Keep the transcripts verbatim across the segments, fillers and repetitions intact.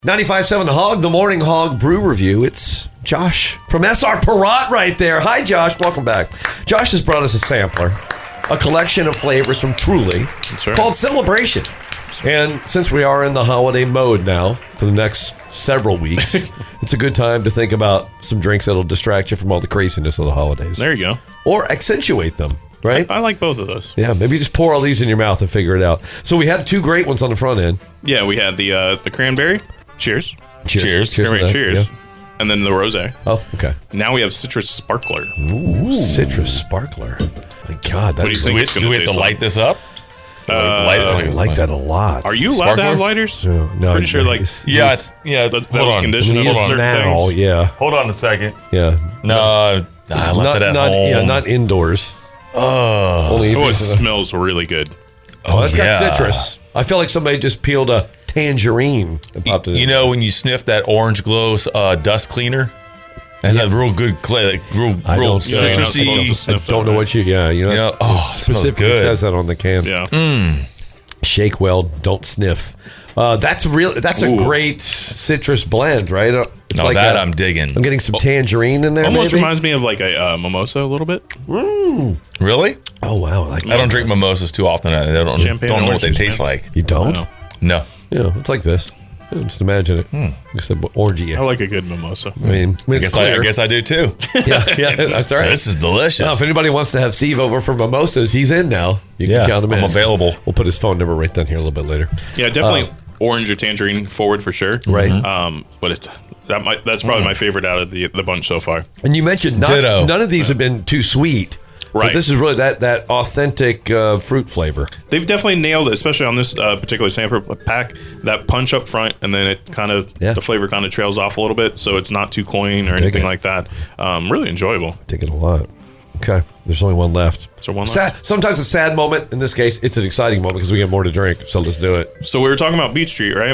ninety-five point seven The Hog, the Morning Hog Brew Review. It's Josh from S R Parat right there. Hi, Josh. Welcome back. Josh has brought us a sampler, a collection of flavors from Truly right. called Celebration. And since we are in the holiday mode now for the next several weeks, it's a good time to think about some drinks that'll distract you from all the craziness of the holidays. There you go. Or accentuate them, right? I, I like both of those. Yeah, maybe just pour all these in your mouth and figure it out. So we had two great ones on the front end. Yeah, we had the uh, the cranberry. Cheers. Cheers. Cheers. Cheers. Cranberry, to that, cheers. yeah. And then the rosé. Oh, okay. Now we have citrus sparkler. Ooh, citrus sparkler. My God, that What do you is- think? Do we, it's gonna do we have to taste light like? this up? Uh, light it I up? like that a lot. Are you allowed Sparkler? to have lighters? No, no, Pretty sure, like, he's- Yeah, he's- yeah. That- that Hold was on. conditioned he with is certain now, things. yeah, Hold on a second. yeah. No, I left not, it at not, home. Yeah, not indoors. Oh, Only if Oh, it it's in a- smells really good. oh, it's yeah. got citrus. I feel like somebody just peeled a tangerine and popped it in. You know when you sniff that Orange Glow uh, dust cleaner? That's a real good, clay, like real, I real don't- yeah, you're not supposed to citrusy. I sniff don't that, know right? what you. Yeah, you know. You know, oh, it smells specifically good. says that on the can. Yeah. Shake well, don't sniff. Uh, that's real. That's a Ooh. great citrus blend, right? Uh, It's Now that i I'm digging. I'm getting some tangerine in there. Almost maybe? reminds me of like a uh, mimosa a little bit. Really? Oh wow, I like I don't drink mimosas too often. I don't, Champagne don't know what they orange taste juice, man. like. You don't? No. No. Yeah, it's like this. Yeah, just imagine it. Hmm. Just a orgy. I like a good mimosa. I mean, I mean I it's guess I, I clear. guess I do too. yeah, yeah, that's all right. This is delicious. Now, if anybody wants to have Steve over for mimosas, he's in now. You Yeah, can count him I'm in. available. We'll put his phone number right down here a little bit later. Yeah, definitely orange or tangerine forward for sure. Right. Um, but it that might that's probably my favorite out of the the bunch so far. And you mentioned not, Ditto. none of these have been too sweet. But Right. this is really that that authentic uh, fruit flavor. They've definitely nailed it, especially on this uh, particular sample pack. That punch up front, and then it kind of Yeah. the flavor kind of trails off a little bit, so it's not too cloying or Dig anything it. like that. Um, really enjoyable. Dig it a lot. Okay, there's only one left. So one Sad, sometimes a sad moment. In this case, it's an exciting moment because we get more to drink. So let's do it. So we were talking about Beach Street, right?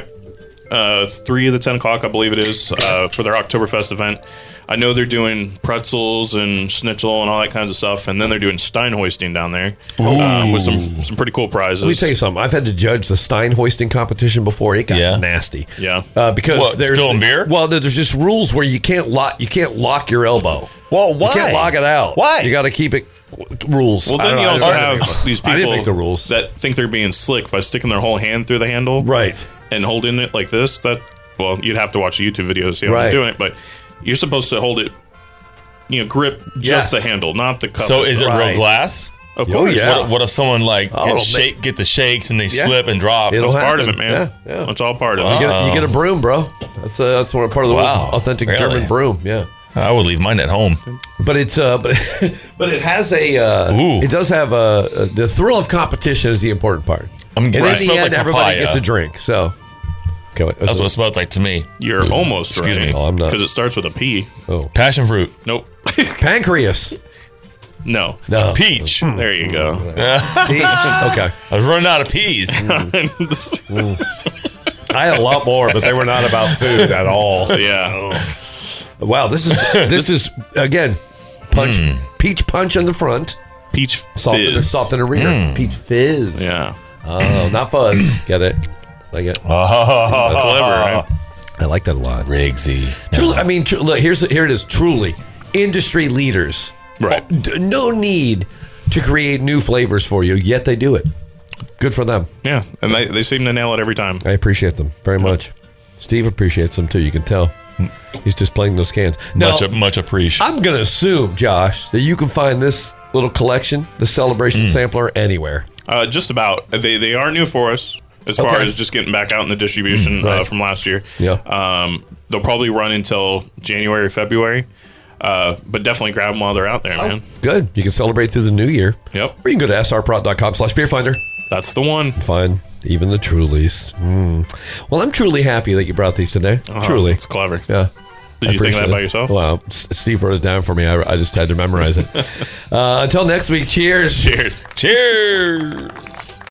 Uh, three of the ten o'clock, I believe it is, uh, for their Oktoberfest event. I know they're doing pretzels and schnitzel and all that kinds of stuff, and then they're doing Stein hoisting down there um, with some some pretty cool prizes. Let me tell you something. I've had to judge the Stein hoisting competition before. It got Yeah. nasty. Yeah. uh, because What, there's spilling beer? Well, there's just rules where you can't lock you can't lock your elbow. Well, why? You can't lock it out. Why? You got to keep it. Rules. Well, I then don't you know. also I don't know. have these I didn't people make the rules. that think they're being slick by sticking their whole hand through the handle, Right. and holding it like this. That well, you'd have to watch a YouTube video to see how Right. they're doing it, but you're supposed to hold it, you know, grip Yes. just the handle, not the cup. So is it Right. real glass? Of Oh, course, yeah. What, what if someone like Oh, get, it'll shake, get the shakes and they Yeah. slip and drop? It'll That's part of happen. it, man. Yeah, yeah. That's all part of You it. get, a, you get a broom, bro. That's uh, that's one part of the Wow. authentic Really? German broom. Yeah. I would leave mine at home. But it's uh, but but it has a uh, Ooh. it does have a, a the thrill of competition is the important part. I'm And in right. the Smells end, like everybody papaya. gets a drink. So, okay, wait, That's what it smells like to me. You're almost Excuse right. me. Oh, I'm not. Because it starts with a P. Oh, Passion fruit. Nope. pancreas. no. No, Peach. There you go. Peach. Okay, I was running out of peas. I had a lot more, but they were not about food at all. yeah. Wow, this is this is again punch peach punch in the front, Peach soft in, fizz. soft in the rear, peach fizz. Yeah. Oh, not fuzz. Get it? Like it? Oh, Clever, right? I like that a lot. Rigsy. Truly, I mean, tr- look, here's here it is. Truly, industry leaders. Right. Oh, d- no need to create new flavors for you, yet they do it. Good for them. Yeah. And they, they seem to nail it every time. I appreciate them very much. Steve appreciates them too. You can tell. He's just playing those cans. Now, Much, much appreciated. I'm gonna assume, Josh, that you can find this little collection, the Celebration Sampler, anywhere. Uh, just about. They they are new for us as far Okay. as just getting back out in the distribution uh, right. from last year. Yeah. Um, they'll probably run until January, February. Uh, but definitely grab them while they're out there, man. Good. You can celebrate through the new year. Yep. Or you can go to s r prod dot com slash beer finder. That's the one. Find even the Trulies. Mm. Well, I'm truly happy that you brought these today. Oh, Truly. It's clever. Yeah. Did I you think appreciate that by it. yourself? Well, S- Steve wrote it down for me. I, I just had to memorize it. uh, until next week, cheers. Cheers. Cheers.